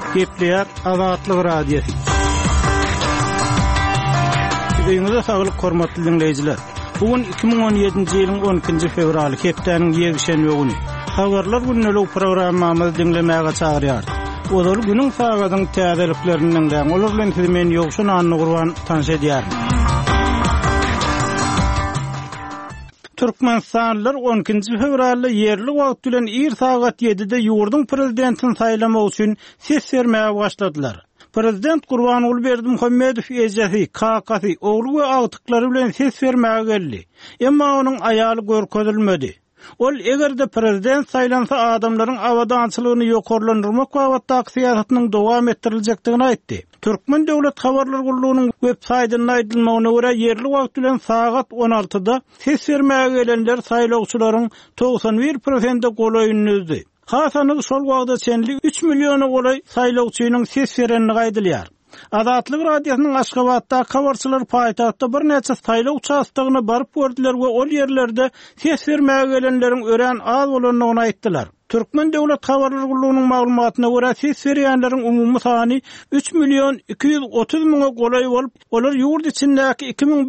Gepleýär Azatlyk radiosu. Ýyňyza saglyk hormatly dinleýijiler. Bugün 2017-nji ýylyň 12-nji fevraly hepdeniň ýegşenbe güni. Habarlar günlük programmamy dinlemäge çagyrýar. Olar günüň sagatyň täzelikleriniň olar bilen men ýogşun anny gurban tanış edýär. Türkmenistanlylar 12-nji fevralda yerli wagt bilen 1 sagat 7-de ýurdun prezidentini saýlamak üçin ses bermäge başladylar. Prezident Gurbanuly Berdimuhammedow ejesi, kakasy, ogly we agtyklary bilen ses bermäge geldi. Emma onuň aýaly görkezilmedi. Ol egerde prezident saýlansa adamlaryň awadançylygyny ýokarlandyrmak wagtdaky syýasatynyň dowam etdirilejekdigini aýtdy. Türkmen Döwlet Habarlar Gurulunyň web-saýtyna aýdylmagyna görä ýerli wagt bilen sagat 16-da ses bermäge gelenler saýlawçylaryň 91% golaýyny üzdi. Hasanyň şol wagtda çenli 3 milliony golay saýlawçynyň ses berenini gaýdylýar. Azatlyk radiosynyň Aşgabatda kawarçylar paýtagtda bir näçe saýlaw çastygyny baryp gördiler we ol ýerlerde ses bermäge gelenleriň ören az bolanyny aýtdylar. Türkmen Döwlet Habarlar Gurulunyň maglumatyna görä ses berýänleriň umumy sany 3 million 230 000 golay bolup, olar ýurt içindäki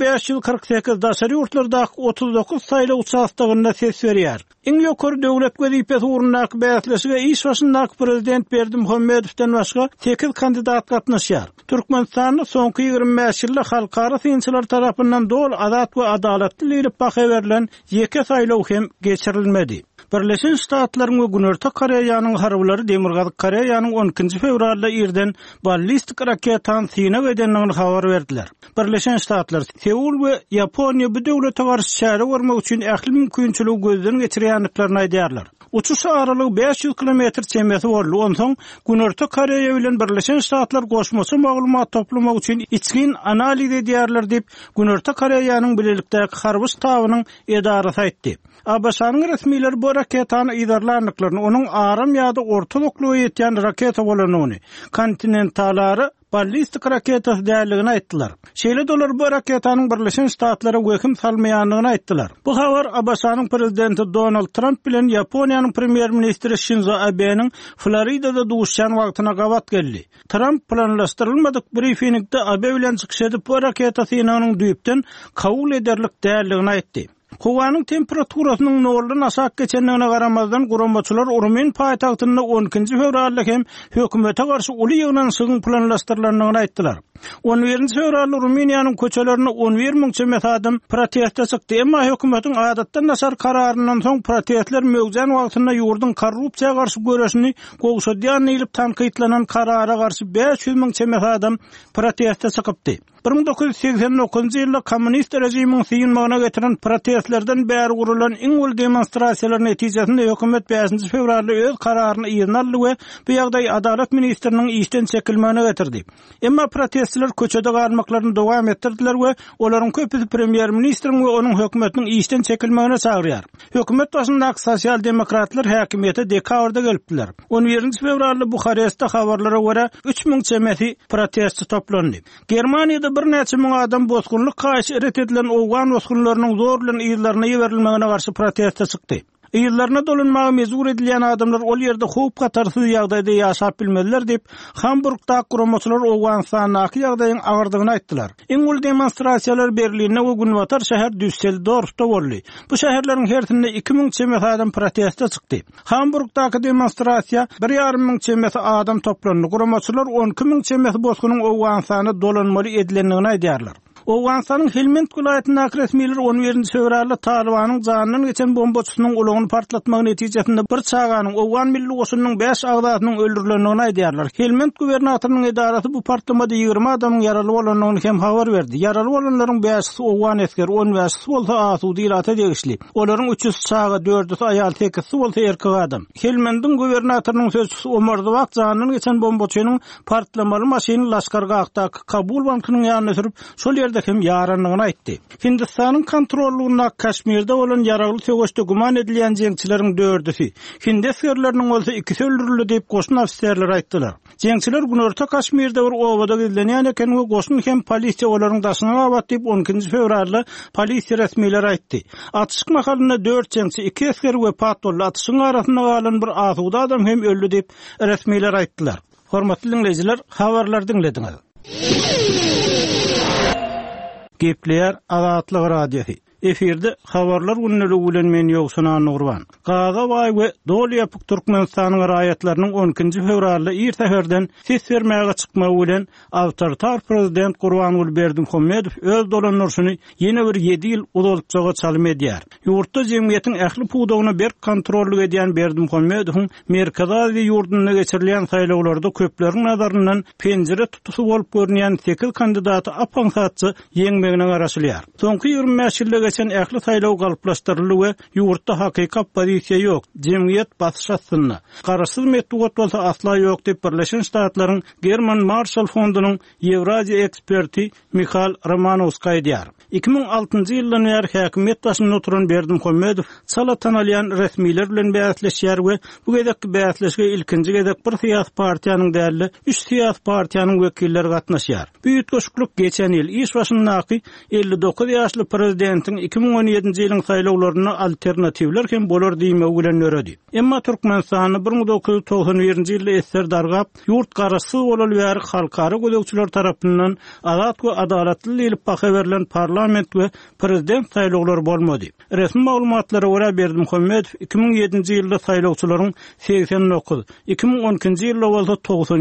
2548 daşary ýurtlardaky 39 saýlaw çastygyna ses berýär. Iň ýokary döwlet wezipesi urundaky bäsleşi we iş başyndaky prezident Berdimuhammedowdan başga 8 kandidat gatnaşýar. Türkmenistanyň soňky 25 ýylda halkara synçylar tarapyndan dol azat we adalatly diýilip baha berilen ýeke saýlaw hem geçirilmedi. Birleşen Ştatlaryň we Günörtü Koreýanyň harbylary Demirgazyk Koreýanyň 12-nji fevralda ýerden ballistik raketany synaw edenligini habar berdiler. Birleşen Ştatlar Seul we Ýaponiýa bu döwlete garşy çäre görmek üçin ähli mümkinçiligi gözden geçirýänliklaryny aýdýarlar. Uçuş aralygy 500 kilometr çembersi boldy. Onsoň Günörtü Koreýa bilen Birleşen Ştatlar goşmasy maglumat toplamak üçin içkin analiz edýärler diýip Günörtü Koreýanyň bilelikdäki harby ştabynyň edarasy aýtdy. Abaşanyň resmileri bu raketany iýdarlandyklaryny, onuň aram ýa-da orta doklugy ýetýän raketa bolanyny, kontinentalary ballistik raketa däligini aýtdylar. Şeýle dolar bu raketanyň Birleşen Ştatlara weküm salmaýanlygyny aýtdylar. Bu habar Abaşanyň prezidenti Donald Trump bilen Ýaponiýanyň premier ministri Shinzo Abe'niň Floridada duşan wagtyna gabat geldi. Trump planlaşdyrylmadyk briefingde Abe bilen çykyş edip bu raketa synawynyň düýpden kabul ederlik däligini aýtdy. Howanyň temperaturasynyň noldan aşak geçenligine garamazdan gurambaçylar Urumyn paýtagtynda 12-nji fevralda hem hökümete garşy uly ýygnanşygyň planlaşdyrylanyny aýtdylar. 11-nji fevralda Rumyniýanyň köçelerine 11 000 çemet adam protestde çykdy. Emma hökümetiň adatdan naşar kararyndan soň protestler mögüzen wagtynda ýurdun korrupsiýaga garşy göreşini gowşadýan ýylyp tanqytlanan karara garşy 500 000 çemet adam protestde çykypdy. 1989-njy ýylda kommunist rejimiň syýynmagyna getiren protestlerden bäri gurulan iň ul demonstrasiýalar netijesinde hökümet 5-nji fevralda öz kararyny ýygyna aldy we bu ýagdaý adalet ministriniň işden çekilmegine getirdi. Emma protestçiler köçede galmaklaryny dowam etdirdiler we olaryň köpüsi premier ministriň we onuň hökümetiniň işden çekilmegine çagyrýar. Hökümet başyndaky sosial demokratlar häkimiýete dekabrda gelipdiler. 11-nji fevralda Buxarestde habarlara görä 3000 çemeti protestçi toplandy. Germaniýada bir näçe ming adam bozgunlyk gaýşy eret edilen owgan bozgunlarynyň zor bilen ýyllaryna ýeberilmegine garşy protestde çykdy. Ýyllaryna dolanmagy mezur edilýän adamlar ol ýerde howp gatarsyz ýagdaýda ýaşap bilmediler diýip Hamburgda guramaçylar Owganstanyň ýagdaýynyň agyrdygyny aýtdylar. Iň ul demonstrasiýalar Berlinde we Günwatar şäher Düsseldorfda boldy. Bu şäherleriň hersinde 2000 çemet adam protestde çykdy. Hamburgdaky demonstrasiýa 1,5 çemet adam toplandy. Guramaçylar 12 000 çemet bozgunyň Owganstanyna dolanmaly edilenligini aýdýarlar. Owganstanyň Helmand vilayatynyň resmiýetleri 11-nji fevralda Talibanyň janynyň geçen bombaçysynyň ulygyny partlatmagy netijesinde bir çaganyň Owgan milli goşunynyň 5 agdatynyň öldürilenligini aýdýarlar. Helmand gubernatorynyň edarasy bu partlamada 20 adamyň yaraly bolanyny hem habar berdi. Yaraly bolanlaryň 5-si Owgan esker, 15-si bolsa asudy ilata degişli. Olaryň 300 çaga, 4-si aýal, 8-si bolsa erkek adam. Helmandyň gubernatorynyň sözçüsü Omar Dawak janynyň geçen bombaçynyň partlamaly maşyny Laşkargagdaky Kabul bankynyň ýanyna sürüp şol hem yaranlygyny aýtdy. Hindistanyň kontrollugyna Kaşmirde bolan yaraly töweşde guman edilýän jeňçileriň 4-si Hind askerleriniň bolsa 2-si öldürildi diýip goşun ofisiýerler aýtdylar. Jeňçiler Günörtü Kaşmirde bir obada gizlenýän eken we goşun hem polisiýa olaryň daşyna abat diýip 12-nji fevralda polisiýa resmiýetleri aýtdy. Atyşyk mahalynda 4 jeňçi, 2 asker we patrul atyşyň arasynda galan bir asuda adam hem öldü diýip resmiýetler aýtdylar. Hormatly dinleyijiler, habarlar dinlediňiz. Gepler Azatlyk radiosi. Efirde habarlar günnäli bilen men ýogsunan Nurwan. Gaza baý we dol ýapyk Türkmenistanyň raýatlarynyň 12-nji fevralda ýertäherden ses bermäge çykmagy bilen awtoritar prezident Gurbanuly Berdimuhammedow öz dolanmasyny ýene bir 7 ýyl uzatjaga çalym edýär. Ýurtda jemgyýetiň ähli puwdagyny bir kontrolly edýän Berdimuhammedow Merkez Aziýa ýurduna geçirilen saýlawlarda köpleriň nazaryndan penjere tutusy bolup görünýän 8 kandidaty apaňsatçy ýeňmegine garaşylýar. Soňky 25 ýylda geçen ähli saýlaw galyplaşdyryldy we ýurtda hakykat pozisiýa ýok, jemgyýet basşasyna garaşsyz metod bolsa asla ýok diýip Birleşen Ştatlaryň German Marshall Fondunyň Ýewraziýa eksperti Michal Romanowski aýdýar. 2006-njy ýyldan bäri häkimet başynda oturan Berdimuhammedow çala tanalýan resmiler bilen bäsleşýär we bu gezekki bäsleşige ilkinji gezek bir syýasy partiýanyň däli 3 syýasy partiýanyň wekilleri gatnaşýar. Büyük goşukluk geçen ýyl iş başyndaky 59 ýaşly prezidentiň 2017-nji ýylyň saýlawlaryna alternatiwler hem bolar diýmegi bilen öredi. Emma Türkmenistany 1991-nji ýylda esser dargap, ýurt garaşsyz bolan we halkara gözegçiler tarapyndan azat we adalatly diýilip baha berilen parlament we prezident saýlawlary bolmady. Resmi maglumatlara görä Berdimuhammedow 2007-nji ýylda saýlawçylaryň 89, 2012-nji ýylda bolsa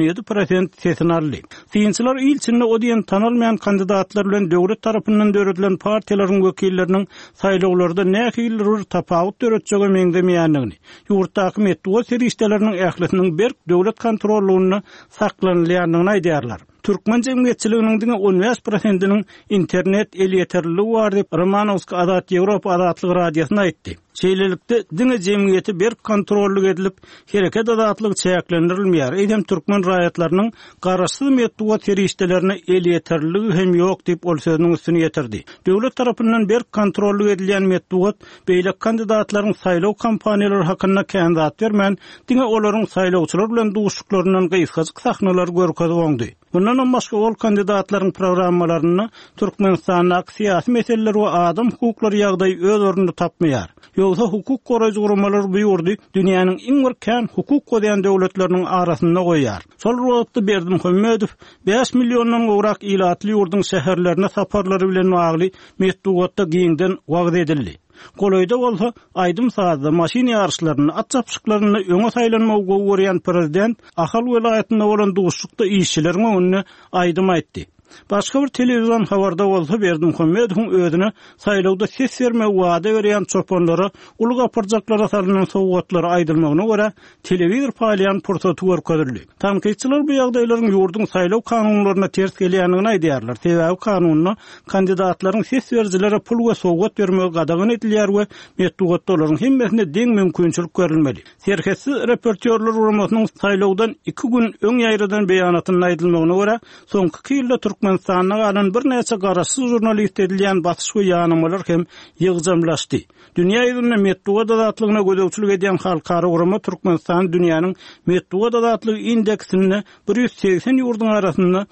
97% sesini aldy. Fiýinçiler ilçinde o diýen tanalmayan kandidatlar bilen döwlet tarapyndan döredilen partiýalaryň wekilleriniň saýlawlarda nähili tapawut döretjegi meňdemeýändigini, ýurtdaky metod serişdeleriniň ählisiniň berk döwlet kontrollugyny saklanylýandygyny aýdýarlar. Türkmen jemgyýetçiliginiň diňe 15%-iniň internet el ýeterliligi bar diýip Romanowski Azat Ýewropa Azatlyk radiosyna aýtdy. Şeýlelikde diňe jemgyýeti bir kontrolly edilip, hereket azatlygy çäklendirilmeýär. Edem türkmen raýatlarynyň garaşsyz metod serişdelerine el ýeterliligi hem ýok diýip ol sözüniň üstüne ýetirdi. Döwlet tarapyndan bir kontrolly edilýän metod beýle kandidatlaryň saýlaw kampaniýalary hakynda kandidat bermän, diňe olaryň saýlawçylar bilen duşuklарyndan gysgaçyk sahnalar görkezýärdi. Bundan başga ol kandidatlaryň programmalaryny Türkmenistanyň syýasy meseleleri we adam hukuklary ýagdaý öz ornuny tapmaýar. Ýogsa hukuk goraýjy guramalar bu ýurdy dünýäniň iň bir kän hukuk goýan döwletleriniň arasynda goýar. Şol wagtda Berdimuhammedow 5 millionddan gowrak ilatly ýurdyň şäherlerine saparlary bilen bagly metodda giňden wagt edildi. Goloyda bolsa aýdym saatda maşina ýarşlaryny, at çapşyklaryny öňe saýlanmagy görýän prezident Ahal welaýatyna bolan duşlukda işçileriň öňüne aýdym aýtdy. Başka bir televizyon habarda bolsa Berdimuhammedow özüne saýlawda ses berme wada berýän çopanlara ulu gapyrjaklara salynan sowgatlary aýdylmagyna görä telewizor paýlayan pursat görkezildi. Tanqidçiler bu ýagdaýlaryň ýurduň saýlaw kanunlaryna ters gelýändigini aýdýarlar. Sebäbi kanunyna kandidatlaryň ses berjilere pul we sowgat bermegi gadagan edilýär we metodda olaryň hemmesine deň mümkinçilik görülmeli. Serketsiz reportyorlar uramasynyň saýlawdan 2 gün öň ýaýradan beýanatyny aýdylmagyna görä soňky ýylda Türkmenistanyň galan bir näçe garaşsyz jurnalist edilýän basyşy ýanamalar hem ýygjamlaşdy. Dünýä ýüzünde metod azatlygyna gözegçilik edýän halkara urama Türkmenistan dünýäniň metod azatlygy indeksinde 180 ýurdun arasynda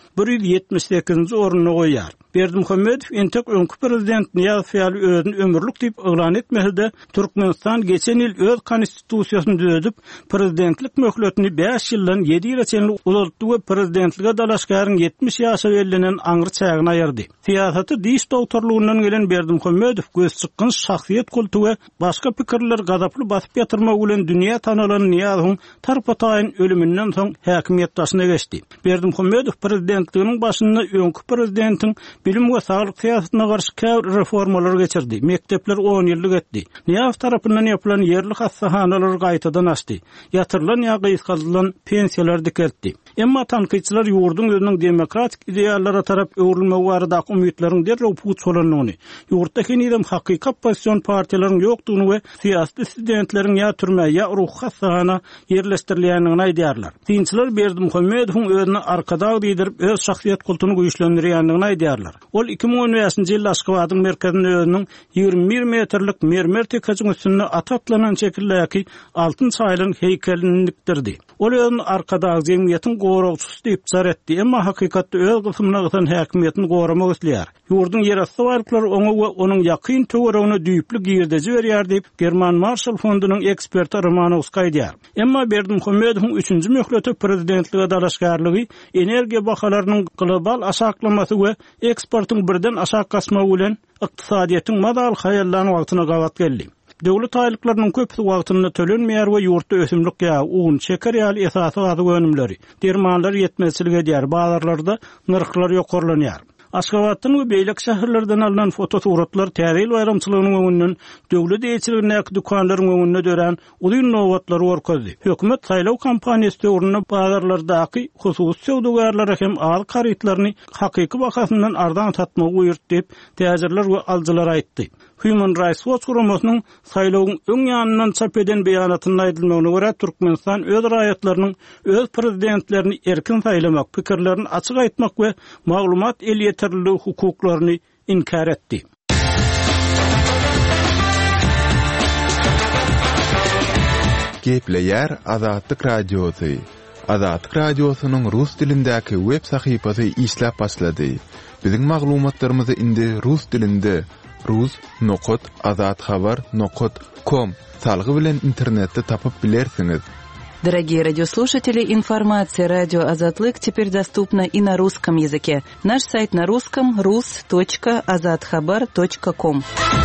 178-nji orunda goýýar. Berdimuhammedow entek öňkü prezident Niýaz özüni ömürlük diýip elan etmese Türkmenistan geçen ýyl öz konstitusiýasyny düzedip prezidentlik möhletini 5 ýyldan 7 ýyla çenli uzatdy we prezidentlige dalaşgaryň 70 ýaşa belenen aňry çägine aýyrdy. Siýasaty diş doktorlugynyň gelen Berdimuhammedow göz çykkan şahsiýet kultu we başga pikirler gazaply basyp ýatyrmak bilen dünýä tanalan Niýazyň tarpataýyn ölümünden soň häkimet başyna geçdi. Berdimuhammedow prezidentliginiň başynda öňkü prezidentiň bilim we saglyk syýasatyna garşy käwr reformalar geçirdi. Mektepler 10 ýyllyk etdi. Niýaz tarapyndan ýapylan ýerli hassahanalar gaýtadan açdy. Ýatyrlan ýa-da ýyskalylan pensiýalar dikeldi. Emma tanqidçiler ýurdun özüniň demokratik ideallara tarap öwrülmegi barada umytlaryň derrew puç bolanyny, ýurtdaky nizam hakykat pozisiýon partiýalaryň ýokdugyny we syýasy dissidentleriň ýa türme ýa ruh hassahana ýerleşdirilýändigini aýdýarlar. Dinçiler Berdimuhammedow özüni arkada diýdirip öz şahsiýet kultuny güýçlendirýändigini aýdýarlar. Ol 2015-nji ýylda Aşgabatyň merkezinde özüniň 21 metrlik mermer tekaçyň üstünde atatlanan şekildäki altyn çaýlyň heykelini dikdirdi. Ol özüni arkada jemgyýetiň gowrawçysy diýip jar etdi, emma hakykatda öz gysymyna ýygytan häkimetini goramak isleýär. Ýurdun ýerasty barlyklary oňa we onuň ýakyn töweregine düýpli giýirdeji berýär diýip German Marshall Fondunyň eksperti Romanovski aýdýar. Emma Berdimuhammedowyň 3-nji möhleti prezidentlige dalaşgarlygy energiýa bahalarynyň global aşaklamasy we eksportyň birden aşak gasmagy bilen ykdysadyýetyň madal haýallany wagtyna gawat geldi. Döwlet aýlyklarynyň köpüsi wagtyny tölenmeýär we ýurtda ösümlik ýagy, un, şeker ýaly esasy gazı önümleri, dermanlar ýetmezçilik edýär, bazarlarda narxlar ýokarlanýar. Aşgabatdan we beýlek şäherlerden alynan fotosuratlar täze bayramçylygynyň öňünden döwlet eýçiligindäki dukanlaryň öňünde dören ulyň nowatlary orkazdy. Hökümet saýlaw kampaniýasy döwründe bazarlardaky hususy söwdägärlere hem az karytlaryny hakyky bahasyndan ardan satmagy buyurt diýip täzirler we aljylar aýtdy. Human Rights Watch guramasynyň saýlawyň öň ýanyndan çap eden beýanatynda aýdylmagyna görä Türkmenistan öz raýatlarynyň öz prezidentlerini erkin saýlamak, pikirlerini açyk aýtmak we maglumat el ýetirligi hukuklaryny inkar etdi. Gepleýär Azatlyk Radiosy. Azatlyk Radiosynyň rus dilindäki web sahypasy işläp başlady. Biziň maglumatlarymyzy indi rus dilinde rus.azatxabar.com salgy bilen internetde tapyp bilersiňiz. Дорогие радиослушатели, информация «Радио Азатлык» теперь доступна и на русском языке. Наш сайт на русском rus.azatxabar.com.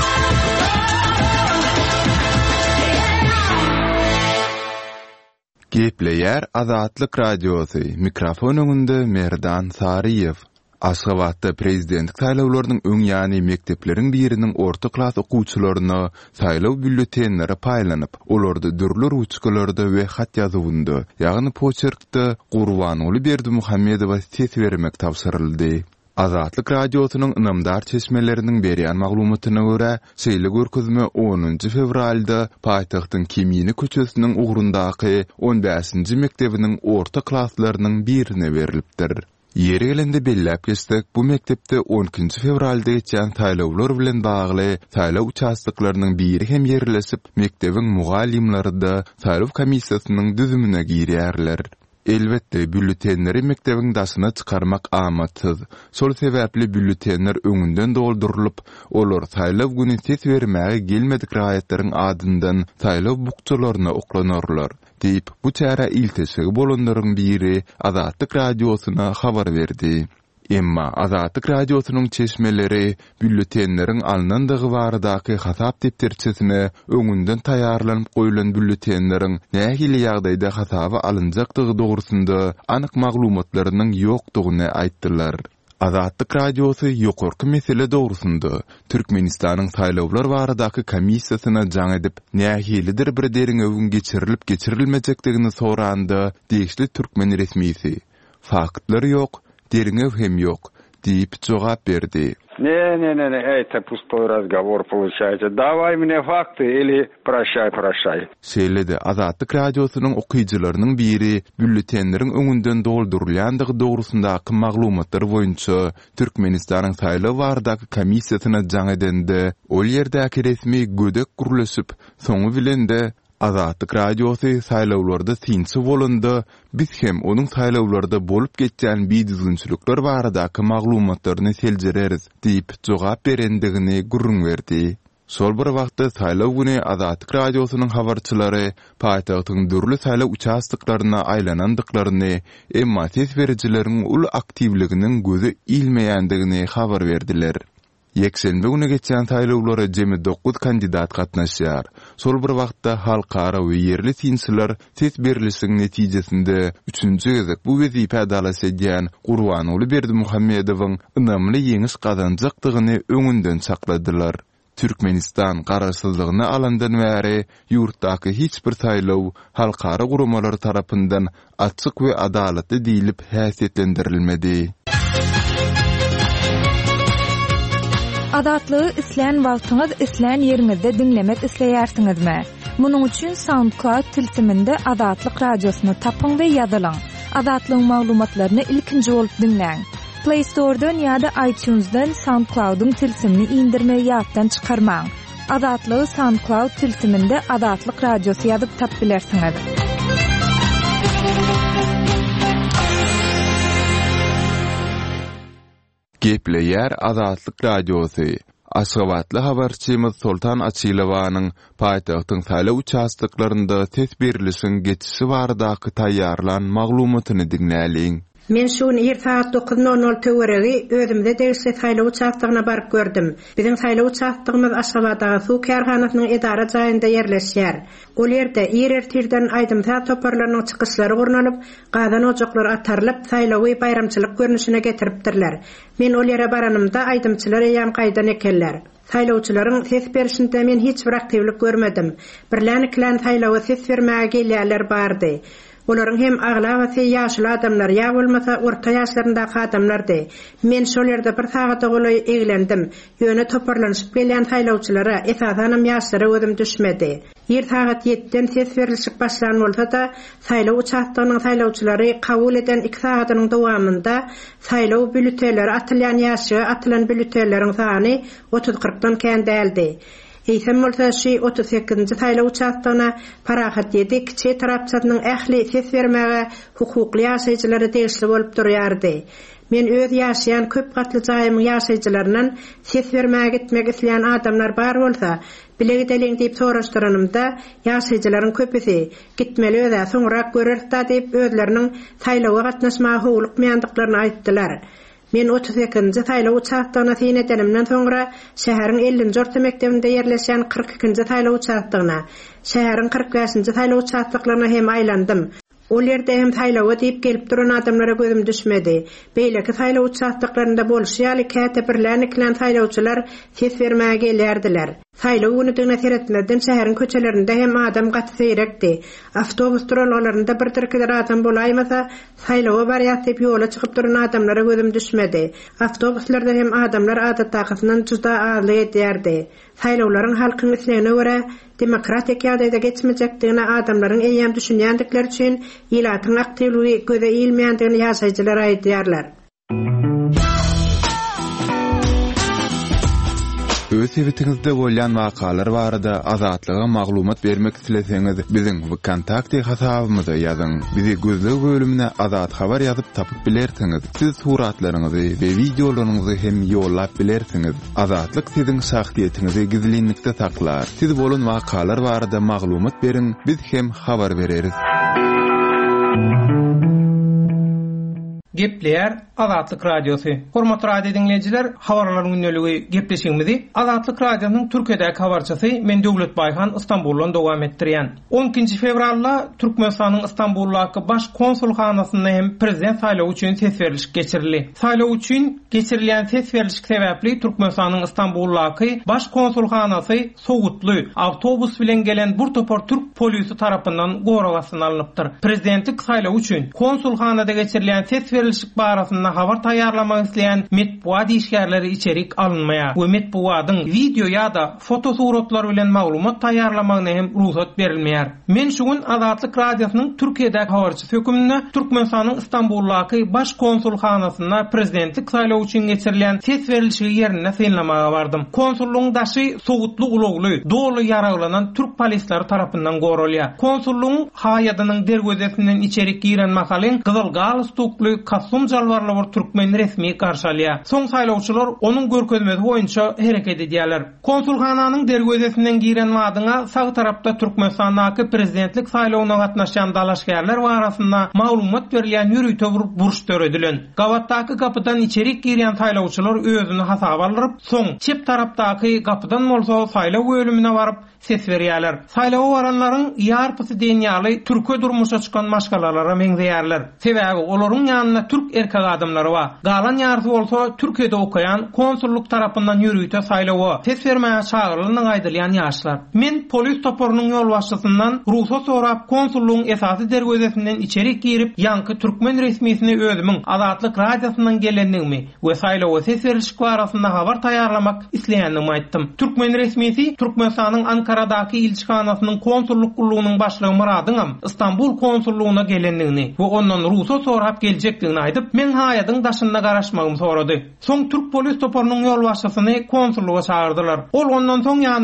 Gepleýär Azatlyk Radiosy. Mikrofon öňünde Merdan Saryýew. Aşgabatda prezidentlik saýlawlarynyň öň ýany mektepleriň biriniň orta klas okuwçylaryna saýlaw bülletenleri paýlanyp, olарды dürli ruçkalarda we hat ýazywynda, ýagny poçerkde Gurbanuly Berdimuhammedowa ses bermek tapşyryldy. Azatlyk Radiosynyň ynamdar çeşmeleriniň berýän maglumatyna görä, şeýle görkezme 10 fevralda paýtagtyň Kemini köçesiniň ugrundaky 15-nji mektebiniň orta klaslarynyň birine berilipdir. Yeri gelende belläp geçsek, bu mektepde 12 fevralda geçen saýlawlar bilen bagly saýlaw uçastyklarynyň biri hem ýerleşip, mektebiň mugallimleri da saýlaw komissiýasynyň düzümine girýärler. Elbetde bülletenleri mektebiň daşyna çykarmak amatsız. Şol sebäpli bülletenler öňünden doldurylyp, olar saýlaw güni ses bermäge gelmedik raýatlaryň adyndan saýlaw bukçylaryna oklanarlar. Deyip bu çäre iltesi bolanlaryň biri Azatlyk Radiosyna habar berdi. Emma Azatlyk Radiosynyň çeşmeleri bülletenleriň alnandygy baradaky hasap depterçesine öňünden taýýarlanyp goýulan bülletenleriň nähili ýagdaýda hasaba alynjakdygy dogrusynda anyk maglumatlarynyň ýokdugyny aýtdylar. Azatlyk Radiosy ýokarky mesele dogrusynda Türkmenistanyň saýlawlar baradaky komissiýasyna jaň edip, nähilidir bir deriňe öwün geçirilmejekdigini soranda degişli türkmen resmisi. Faktlary ýok, deriňe hem ýok diýip jogap berdi. Не, это пустой разговор получается. Давай мне факты или прощай. Şeýlede Azatlyk Radiosynyň okuýjylarynyň biri bülletenleriň öňünden doldurulýandygy dogrusundaky maglumatlar boýunça Türkmenistanyň saýlaw baradaky komissiýasyna jaň edende, ol ýerdäki resmi gödek gurulşyp, soňu bilen de Azatlyk Radiosy saýlawlarda sinsi bolanda, biz hem onuň saýlawlarda bolup geçen biýdizginçilikler baradaky maglumatlaryny seljereriz diýip jogap berendigini gurrun berdi. Şol bir wagtda saýlaw güni Azatlyk Radiosynyň habarçylary paýtagtyň dürli saýlaw uçastyklaryna aýlanandyklaryny, emma ses berijileriň ul aktivliginiň gözü ilmeýändigini habar berdiler. Yekşenbe güni geçen saýlawlara jemi 9 kandidat gatnaşýar. Şol bir wagtda halkara we ýerli sinsiler ses berilişiniň netijesinde 3-nji gezek bu wezipe adalasy edýän Gurbanuly Berdimuhammedowyň ynamly ýeňiş gazanjakdygyny öňünden sakladylar. Türkmenistan garaşsyzlygyny alandan bäri ýurtdaky hiç bir saýlaw halkara guramalar tarapyndan açyk we adalatly diýilip häsiýetlendirilmedi. Azatlygy isleýän wagtyňyz isleýän ýeriňizde dinlemek isleýärsiňizmi? Munyň üçin SoundCloud tilsiminde Azatlyk Radiosyny tapyň we ýazylaň. Azatlygyň maglumatlaryny ilkinji bolup dinleň. Play Store'dan ýa-da iTunes'dan SoundCloud'un tilsimini indirmeyi ýatdan çykarmaň. Azatlygy SoundCloud tilsiminde Azatlyk Radiosy ýazyp tap bilersiňiz. Gepleýär Azatlyk Radiosy. Aşgabatly habarçymyz Sultan Açylowanyň paýtagtyň saýlaw uçastyklarynda ses berilişiň geçişi baradaky taýýarlan maglumatyny dinläliň. Men şuny 9:00 töweregi özümde degişli saýlaw uçastygyna baryp gördüm. Biziň saýlaw uçastygymyz Aşgabatdagy suw kärhanasynyň edara jaýynda ýerleşýär. Ol ýerde ýer-tirden aýdymta toparlanyň çykyşlary gurnalyp, gadan ojaklar atarlyp saýlawy bayramçylyk görnüşine getiripdirler. Men ol ýere baranymda aýdymçylar ýan gaýdan ekenler. Saýlawçylaryň ses berişinde men hiç bir aktivlik görmedim. Birlän saýlawy ses bermäge gelýärler bardy. Olaryň hem agla we ýaşly adamlar ýa bolmasa orta ýaşlaryndaky adamlardy. Men şol ýerde bir sagata golay eglendim. Ýöne toparlanyp gelýän saýlawçylara esasanam ýaşlary özüm düşmedi. Ýer sagat 7-den ses berilişik başlan bolsa da saýlaw uçastygynyň saýlawçylary kabul eden 2 sagatynyň dowamında saýlaw bülüteleri atylýan ýaşy atylan bülüteleriň sany 30-40dan kän däldi. Eýsem bolsa şu 38-nji saýlaw uçastygyna parahat ýedi, kiçi tarapçatynyň ähli ses bermäge hukukly ýaşaýjylary degişli bolup durýardy. Men öz ýaşaýan köp gatly jaýymyň ýaşaýjylaryndan ses bermäge gitmek isleýän adamlar bar bolsa, bilegi deliň diýip soraşdyrynymda ýaşaýjylaryň köpüsi gitmeli öze soňra görürdi diýip özleriniň saýlawa gatnaşmagy howlukmaýandyklaryny aýtdylar. Men 32-nji saýlaw uçastygyna syn edenimden soňra şäheriň 50-nji orta mektebinde ýerleşen 42-nji saýlaw uçastygyna, şäheriň 45-nji saýlaw uçastyklaryna hem aýlandym. Ol ýerde hem saýlawa diýip gelip duran adamlara gözüm düşmedi. Beýleki saýlaw uçastyklarynda bolşýaly käte birlän saýlawçylar ses bermäge gelýärdiler. Saýlaw gününe seretmeden şäheriň köçelerinde hem adam gaty seyrekdi. Awtobus durallarynda bir-dirkiler adam bolaýmasa, saýlawa barýar diýip ýola çykyp duran adamlara gözüm düşmedi. Awtobuslarda hem adamlar adatdagysyndan juda azly edýärdi. Saýlawlaryň halkyň islegine görä demokratik ýagdaýda geçmejekdigine adamlaryň eýýäm düşünýändikleri üçin ýylatyň aktivligi göze ilmeýändigini ýaşaýjylar aýdýarlar. Öz evitingizde bolýan wakalar barada azatlyga maglumat bermek isleseňiz biziň kontakty hasabymyza ýazyň. Bizi gözlegi bölümine azat habar ýazyp tapyp bilersiňiz. Siz suratlaryňyzy we videolaryňyzy hem ýollap bilersiňiz. Azatlyk siziň şahsiýetinizi gizlinlikde saklar. Siz bolan wakalar barada maglumat beriň, biz hem habar bereriz. Gepleýär Azatlyk Radiosu. Hormatly radio dinleýijiler, habarlaryň günneligi gepleşigimizi Azatlyk Radiosynyň Türkiýedäki habarçysy men Döwlet Baýhan Istanbuldan dowam etdirýän. 12 fevralda Türkmenistanyň Istanbuldaky baş konsulxanasynda hem prezident saýlawy üçin ses beriliş geçirildi. Saýlaw üçin geçirilýän ses beriliş sebäpli Türkmenistanyň Istanbuldaky baş konsulxanasy sowutly awtobus bilen gelen bir topar türk polisi tarapyndan gorawasyna alınıpdyr. Prezidentlik saýlawy üçin konsulxanada geçirilýän ses berilişik barasynda habar taýýarlamak isleýän metbuat işgärleri içerik alınmaýar. Bu metbuatyň video ýa-da fotosuratlar bilen maglumat taýýarlamagyna hem ruhsat berilmeýär. Men şugun Azatlyk Radiosynyň Türkiýedäki habarçysy höküminde Türkmenistanyň Istanbuldaky baş konsulxanasynda prezidentlik saýlawy üçin geçirilýän ses berilişi ýerine synlamaga bardym. Konsullugyň daşy sowutly ulagly, dolu yaraglanan türk polisleri tarapyndan goralýar. Konsullugyň haýadynyň dergözesinden içerik giren mahalyn gyzyl galstukly kasum jalbarly bir türkmen resmi garşalýar. Soň saýlawçylar onuň görkezmesi boýunça hereket edýärler. Konsulxananyň dergözesinden giren wadyna sag tarapda Türkmenistanyň prezidentlik saýlawyna gatnaşan dalaşgärler barasynda maglumat berilýän ýürüýte buruş töredilen. Gawatdaky kapydan içerik giren saýlawçylar özüni hasaba alyp, soň çep tarapdaky kapydan bolsa saýlaw bölümine baryp ses berýärler. Saýlawa baranlaryň ýarpysy denýaly türkçe durmuşa çykan maşgalalara meňzeýärler. Sebäbi olaryň ýanyna türk erkek adamlary bar. Galan ýarpy bolsa Türkiýede okaýan konsulluk tarapyndan ýürüýte saýlawa ses bermäge çagyrylanyň aýdylýan ýaşlar. Men polis toporunyň ýol başçysyndan ruhsat sorap konsullugyň esasy dergözesinden içerik girip ýanky türkmen resmiýetine özümiň Azatlyk Radiosynyň gelendigimi we saýlawa ses beriliş barasynda habar taýýarlamak isleýändigimi aýtdym. Türkmen resmiýeti Türkmenistanyň Ankaradaky ilçikanasynyň konsulluk gullugynyň başlygy Muradyňam Istanbul konsulluguna gelendigini we ondan ruhsat sorap geljekdigini aýdyp, men haýadyň daşynda garaşmagym sorady. Soň Türk polis toporunyň ýol başçysyny konsulluga çağırdylar. Ol ondan soň ýanyma gelip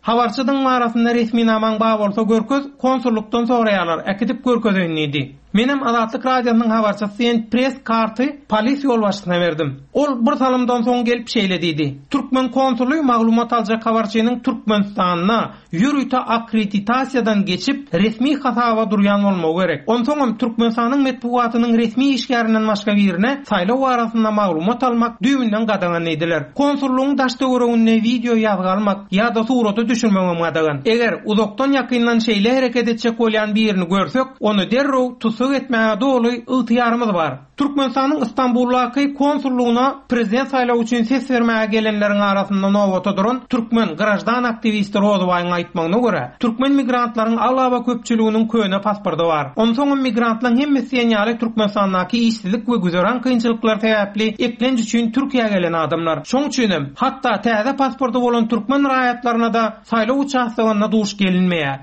Habarçydyň arasynda resmi namaň bar bolsa görköz konsullukdan soraýarlar, ekitip görkezýänidi. Menem Azatlyk radiosynyň habarçysy press karty polis ýol başlygyna berdim. Ol bir salymdan soň gelip şeýledidi. Türkmen konsuly maglumat aljak habarçynyň Türkmenistanyna ýürüýte akkreditasiýadan geçip resmi hasaba durýan bolmagy gerek. Onsoň Türkmenistanyň metbuatynyň resmi işgärinden başga birine saýlaw arasynda maglumat almak düýünden gadagan ediler. Konsullugyň daşda görüňünde video ýazgalmak ýa-da suraty düşürmegem gadagan. Eger uzakdan ýakyndan şeýle hereket etjek bolýan birini görsek, onu derrew etmeye doly ýyhtiyarymyz bar. Türkmenistanyň Istanbuldaky konsullugyna prezident saýlawy üçin ses bermäge gelenleriň arasynda nowata duran türkmen grajdan aktivisti Rozowaýyň aýtmagyna görä, türkmen migrantlaryň alaba köpçüliginiň köne pasporty bar. Onsoň migrantlaryň hemmesi ýaly Türkmenistandaky işsizlik we güzaran kynçylyklar täpli eklenç üçin Türkiýeге gelen adamlar. Şoň üçin hatda täze pasporty bolan türkmen raýatlaryna da saýlaw uçaşdygyna duş gelinmeýär.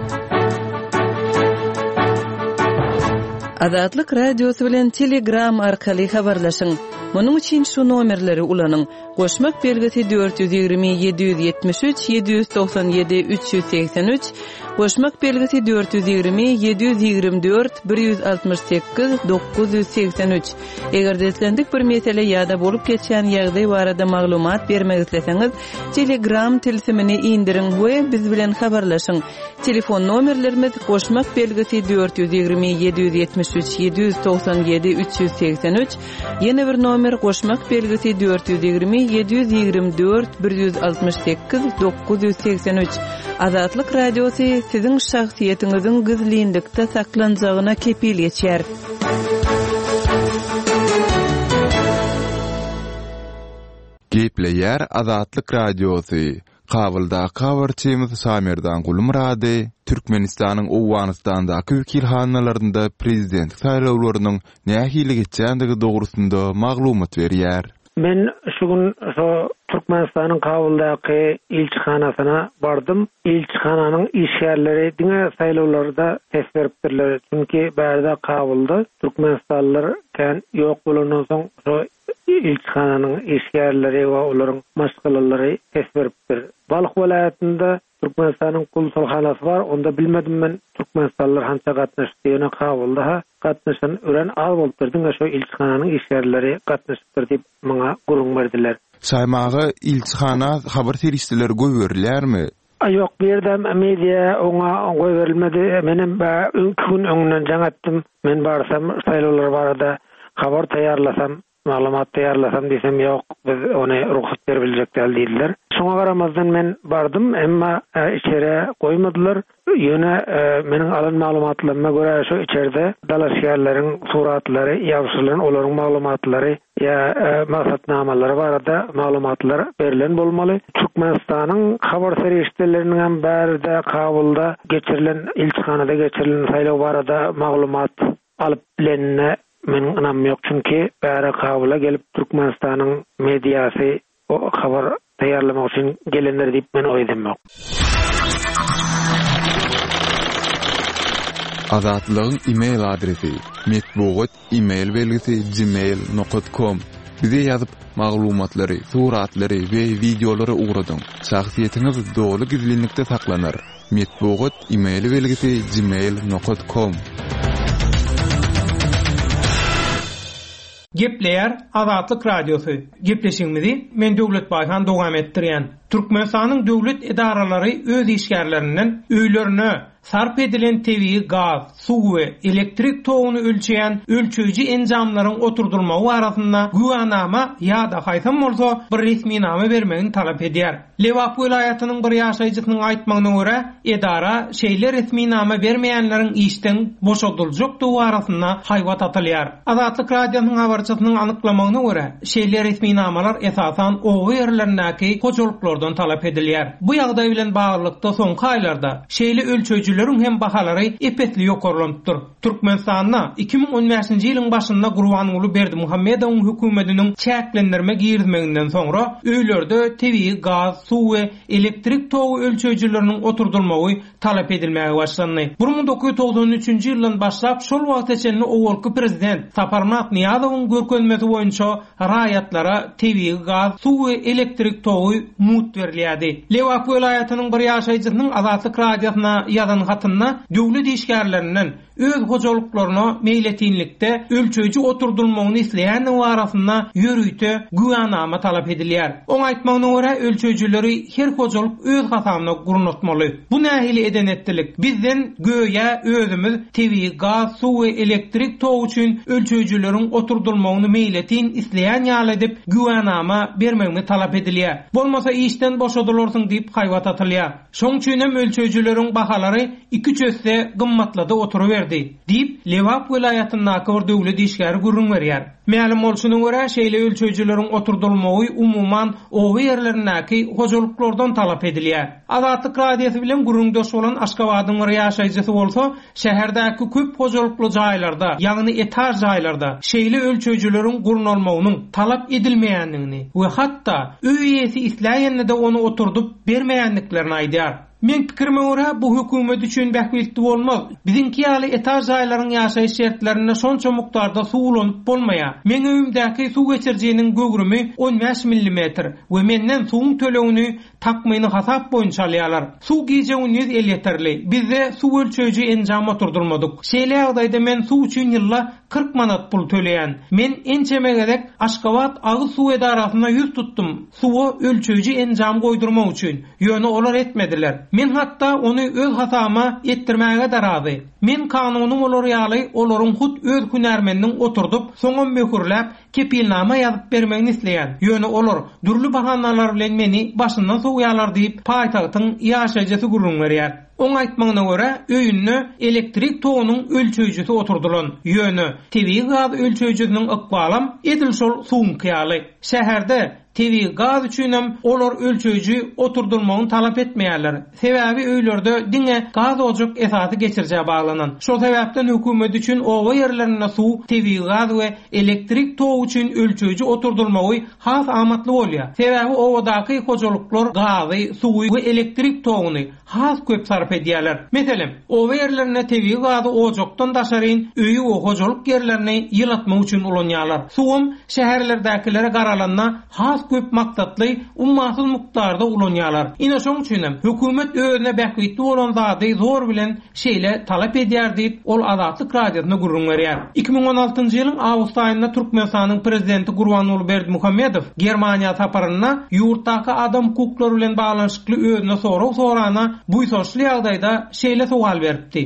Azatlyk radiosu bilen Telegram arkaly habarlaşyň. Munyň üçin şu nomerleri ulanyň. Goşmak belgisi 420 773 797 383, goşmak belgisi 420 724 168 983. Eger deslendik bir mesele ýa-da bolup geçen ýagdaý barada maglumat bermek isleseňiz, Telegram tilsimini indirin we biz bilen habarlaşyň. Telefon nomerlerimiz goşmak belgisi 420 773 797 383, ýene bir nomer goşmak belgisi 420 724 168 983. Azatlyk radiosu siziň şahsiýetiňiziň gizlilikde saklanjagyna kepil ýetýär. Gepleýär Azatlyk radiosu. Kabulda habarçymyz Samerdan Gulmurady Türkmenistanyň Owganystandaky wekilhannalarynda prezident saýlawlarynyň nähili geçýändigi dogrusynda maglumat berýär. Men şugun Türkmenistanyň Kabuldaky ilçihanasyna bardım. İlçihananyň işgärleri diňe saýlawlarda ses beripdirler. Çünki bärde Kabulda Türkmenistanlylar kan ýok bolandan soň ilçihananyň işgärleri we olaryň maşgalary ses beripdir. Balyk welaýatynda Türkmenistanyň konsulhanasy bar. Onda bilmedim men Türkmenistanlylar hança gatnaşdygyny Kabulda gatnaşan ören az bolup berdiň şo ilçihananyň işgärleri gatnaşdyr diýip maňa gurulma berdiler. Saýmagy ilçihana habar terişdiler göwerilärmi? Ýok, berdem media oňa goý berilmedi. Menem gün öňünden jaňatdym. Men barsam saýlawlar barada habar taýýarlasam, maglumat taýýarlasam desem ýok, biz ony ruhsat berilmejek diýdiler. Şoňa garamazdan men bardym, emma içeri goýmadylar. Ýöne meniň alan maglumatlaryma görä şo içeride dalaşýarlaryň suratlary, ýawşylaryň olaryň maglumatlary ýa maksatnamalary barada maglumatlar berilen bolmaly. Türkmenistanyň habar serişdeleriniň hem bärde Kabulda geçirilen ilçihanada geçirilen saýlaw barada maglumat alyp bilenine men inanmam ýok, çünki bäre Kabul'a gelip Türkmenistanyň mediasy o habar taýýarlamak üçin gelenler diýip men oýdum ýok. Azatlygyň e-mail adresi metbuat e-mail belgisi gmail.com. Bize ýazyp maglumatlary, suratlary we videolary ugradyň. Şahsiýetiňiz doly gizlilikde saklanır. Metbuat e-mail belgisi gmail.com. Gepleýär Azatlyk radiosu. Gepleşigimizi men Döwlet Baýhan dowam etdirýän. Türkmenistanyň döwlet edaralary öz işgärlerinden öýlerine sarp edilen tebii gaz, suw we elektrik togyny ölçeýän ölçüji enjamlaryň oturdurmagy arasynda güwannama ýa-da haýsam bolsa bir resmi nama bermegini talap edýär. Lewap welaýatynyň bir ýaşaýjysynyň aýtmagyna görä, edara şeýle resmi nama bermeýänleriň işden boşadyljakdygy arasynda haýwat atylýar. Azatlyk radiosynyň habarçysynyň anyklamagyna görä, şeýle resmi namalar esasan o ýerlerindäki hojalyklardan talap edilýär. Bu ýagdaý bilen baglykda soňky aýlarda şeýle ölçüji hem bahalary epetli ýokarlandyr. Türkmenistanyna 2015-nji ýylyň başynda Gurbanuly Berdimuhammedowyň hökümetiniň çäklendirme girizmeginden soňra öýlerde tebii gaz, suw we elektrik togy ölçüjileriniň oturdurmagy talap edilmäge başlandy. 1993-nji ýyldan başlap şol wagtçaly owalky prezident Saparmat Niýazowyň görkezmesi boýunça raýatlara tebii gaz, suw we elektrik togy mut punkt berilýärdi. Lewak welaýatynyň bir ýaşaýjysynyň Azatlyk radiosyna ýazan hatyna döwlet işgärlerinden öz hojalyklaryna meýletinlikde ölçüji oturdulmagyny isleýän warasyna ýörüýte güýanama talap edilýär. Oň aýtmagyna görä ölçüjileri her hojalyk öz hatamyna gurnatmaly. Bu nähili eden etdilik. Bizden göýe özümiz tebii, gaz, suw we elektrik tow üçin ölçüjileriň oturdulmagyny meýletin isleýän ýaly edip güýanama bermegini talap edilýär. Bolmasa işden boşadylarsyň diýip haýwat atylýar. Şoň üçin hem ölçüjileriň bahalary 2 össe gymmatlada oturuverdi diýip Lewak welaýatynyň bir döwlet işgäri gurrun berýär. Ma'lum bolşuny görä şeýle ölçüjileriň oturdulmagy umuman o ýerlerdäki hojalyklardan talap edilýär. Azatlyk radiosy bilen gurrundaş bolan Aşgabatyň bir ýaşaýjysy bolsa, şäherdäki köp hojalykly jaýlarda, ýagny etaj jaýlarda şeýle ölçüjileriň gurnalmagynyň talap edilmeýändigini we hatda öý ýesi isläýände onu oturdup bermeýänliklerini aýdýar. Men pikirime görä bu hökümet üçin bähbildi bolmaz. Bizinki ýaly etaj jaýlaryň ýaşaýyş şertlerine şonça mukdarda suwulanyp bolmaýar. Men öýümdäki suw geçirjeginiň gögrümi 15 mm we menden suwun tölegini takmagyny hasap boýunça alýarlar. Suw gijeginiz el yeterli. Bizde suw ölçüji enjam oturdurmadyk. Şeýle ýagdaýda men suw üçin ýylla 40 manat pul töleýän. Men ençeme gerek Aşgabat agyz suw edarasyna ýüz tutdum. Suwa ölçüji enjam goýdurmak üçin. Ýöne olar etmediler. Men hatta onu öz hatama ettirmäge de razy. Men kanunum olar ýaly olaryň hut öz hünärmendiniň oturdup soňam möhürläp kepilnama ýazyp bermegini isleýän. Ýöne olar durly bahanalar bilen meni başyndan soňýarlar diýip paýtagtyň ýaşaýjysy gurrun berýär. Oň aýtmagyna görä öýünne elektrik towynyň ölçüjisi oturdulan. Ýöne tebii gaz ölçüjisiniň ykbalam edilşol suwunky. Şäherde tebii gaz üçin hem olar ölçüji oturdurmagyny talap etmeýärler. Sebäbi öýlerde diňe gaz ojak esasy geçirjä baglanan. Şo sebäpden hökümet üçin owa ýerlerine suw, tebii gaz we elektrik tow üçin ölçüji oturdurmagy has amatly bolýar. Sebäbi owadaky hojalyklar gazy, suwy we elektrik towyny has köp sarf edýärler. Meselem, owa ýerlerine tebii gazy ojakdan daşaryn öýü we hojalyk ýerlerini ýylatmak üçin ulanýarlar. Suwum şäherlerdäkilere garalanna has köp maksatly ummasyz mukdarda ulanýarlar. Ine şoň üçin hem hökümet özüne bähbildi bolan zady zor bilen şeýle talap edýär diýip ol Azatlyk radiosyna gurrun berýär. 2016-njy ýylyň awgust aýynda Türkmenistanyň prezidenti Gurbanuly Berdimuhammedow Germaniýa saparyna ýurtdaky adam hukuklary bilen baglanyşykly özüne sorana buýsaşly ýagdaýda şeýle sowal beripdi.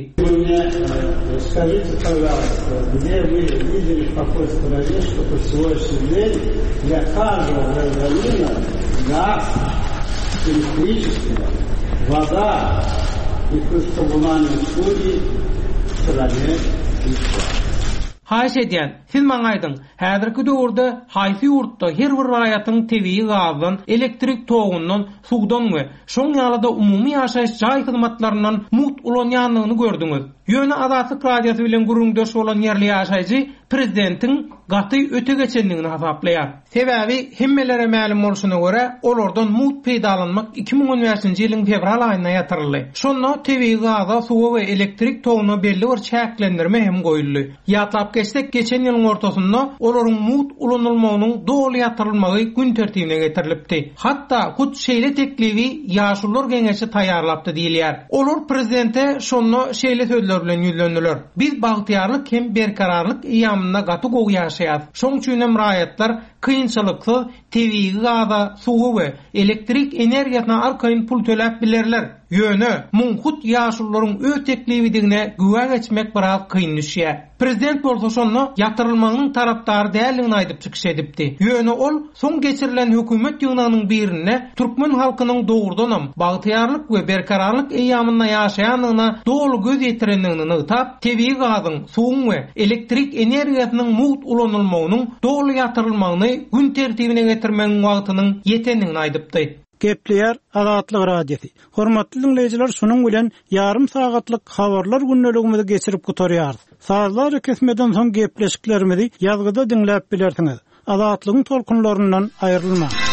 Скажите, пожалуйста, где вы видели в какой стране, чтобы в сегодняшний день для каждого гражданина газ, электричество, вода и коммунальные услуги в стране бесплатно? Haýş edýän, siz maňa aýdyň, häzirki döwürde haýsy ýurtda her bir raýatyň tebii gazdan, elektrik towundan, suwdan we şoň ýalada umumy ýaşaýyş jaý hyzmatlarynyň mut ulanýanlygyny gördüňiz. Ýöne Azatlyk radiosy bilen gurrundaş bolan ýerli ýaşaýjy prezidentiň gaty öte geçenligini hasaplaýar. Sebäbi hemmelere ma'lum bolşuna görä olardan mut peýdalanmak 2015-nji ýylyň fevral aýyna ýatyryldy. Şonda tebii gaza, suwa we elektrik towuna belli bir çäklendirme hem goýuldy. Ýatlap geçsek geçen ýylyň ortasynda olaryň mut ulanylmagynyň doly ýatyrylmagy gün tertibine getirilipdi. Hatda hut şeýle teklibi ýaşullar geňeşi taýýarlapdy diýilýär. Olar prezidente şonda şeýle sözler bilen ýüzlendiler. Biz bagtyarlyk hem berkararlyk ýamyna gaty gowy ýaşaýar. Şoň üçin hem raýatlar kynçylykly tebii gaza, suwy we elektrik energiýasyna arkaýyn pul töläp bilerler. Ýöne munhut ýaşullaryň öz teklibidigine güwä geçmek biraz kyn düşýär. Prezident bolsa şonu ýatyrylmagynyň tarapdary däldigini aýdyp çykyş edipdi. Ýöne ol soň geçirilen hökümet ýygynyň birine türkmen halkynyň dogrudanam bagtyarlyk we berkararlyk eýamyna ýaşaýanlygyna dolu göz ýetirenligini ýytap, tebii gazyň, suwun we elektrik energiýasynyň mut ulanylmagynyň dolu ýatyrylmagyny gün tertibine getirmegiň wagtynyň ýetenligini aýdypdy. Gepleýär Azatlyk radiosi. Hormatly dinleýijiler, şonuň bilen ýarym sagatlyk habarlar günneligimizi geçirip gutarýar. Sazlar kesmeden soň gepleşiklerimizi ýazgyda dinläp bilersiňiz. Azatlygyň tolkunlaryndan aýrylma.